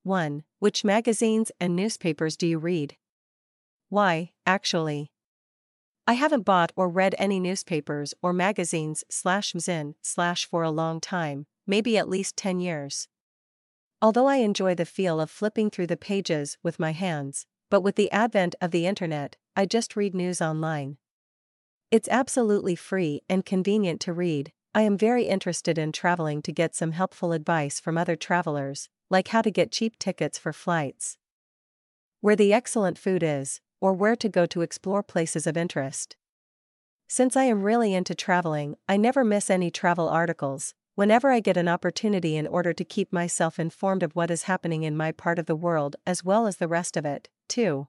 1. Which magazines and newspapers do you read? Why, actually. I haven't bought or read any newspapers or magazines/mzin/ for a long time, maybe at least 10 years. Although I enjoy the feel of flipping through the pages with my hands, but with the advent of the internet, I just read news online. It's absolutely free and convenient to read. I am very interested in traveling to get some helpful advice from other travelers, like how to get cheap tickets for flights, where the excellent food is, or where to go to explore places of interest. Since I am really into traveling, I never miss any travel articles, whenever I get an opportunity, in order to keep myself informed of what is happening in my part of the world as well as the rest of it, too.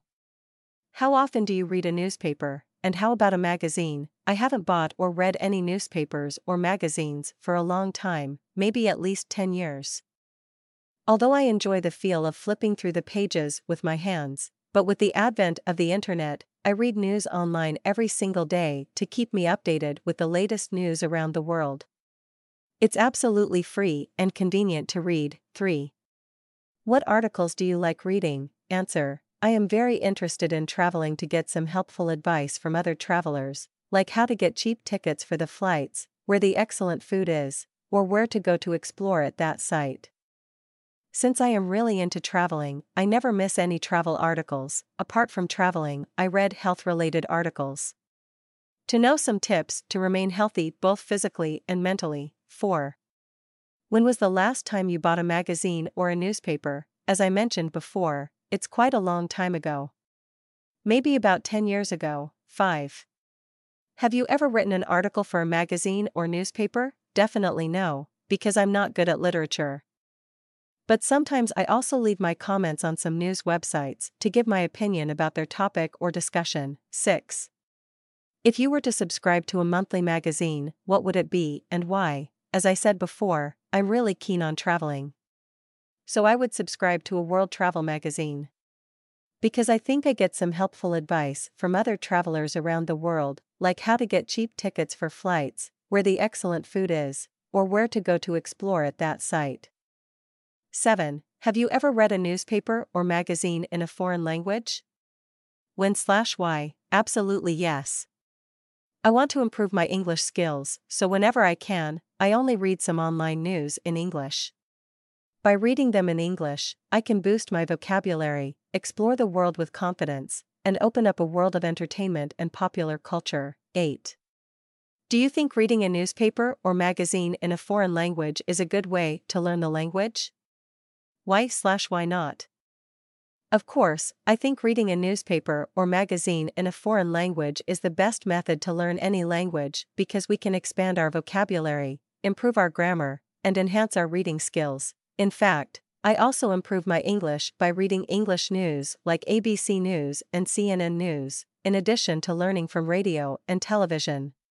How often do you read a newspaper, and how about a magazine? I haven't bought or read any newspapers or magazines for a long time, maybe at least 10 years. Although I enjoy the feel of flipping through the pages with my hands, but with the advent of the internet, I read news online every single day to keep me updated with the latest news around the world. It's absolutely free and convenient to read. 3. What articles do you like reading? Answer: I am very interested in traveling to get some helpful advice from other travelers, like how to get cheap tickets for the flights, where the excellent food is, or where to go to explore at that site. Since I am really into traveling, I never miss any travel articles. Apart from traveling, I read health-related articles to know some tips to remain healthy both physically and mentally. 4. When was the last time you bought a magazine or a newspaper? As I mentioned before, it's quite a long time ago. Maybe about 10 years ago. 5. Have you ever written an article for a magazine or newspaper? Definitely no, because I'm not good at literature. But sometimes I also leave my comments on some news websites to give my opinion about their topic or discussion. 6. If you were to subscribe to a monthly magazine, what would it be and why? As I said before, I'm really keen on traveling, so I would subscribe to a world travel magazine, because I think I get some helpful advice from other travelers around the world, like how to get cheap tickets for flights, where the excellent food is, or where to go to explore at that site. 7. Have you ever read a newspaper or magazine in a foreign language? When/why? Absolutely yes. I want to improve my English skills, so whenever I can, I only read some online news in English. By reading them in English, I can boost my vocabulary, explore the world with confidence, and open up a world of entertainment and popular culture. 8. Do you think reading a newspaper or magazine in a foreign language is a good way to learn the language? Why/why not? Of course, I think reading a newspaper or magazine in a foreign language is the best method to learn any language, because we can expand our vocabulary, improve our grammar, and enhance our reading skills. In fact, I also improve my English by reading English news like ABC News and CNN News, in addition to learning from radio and television.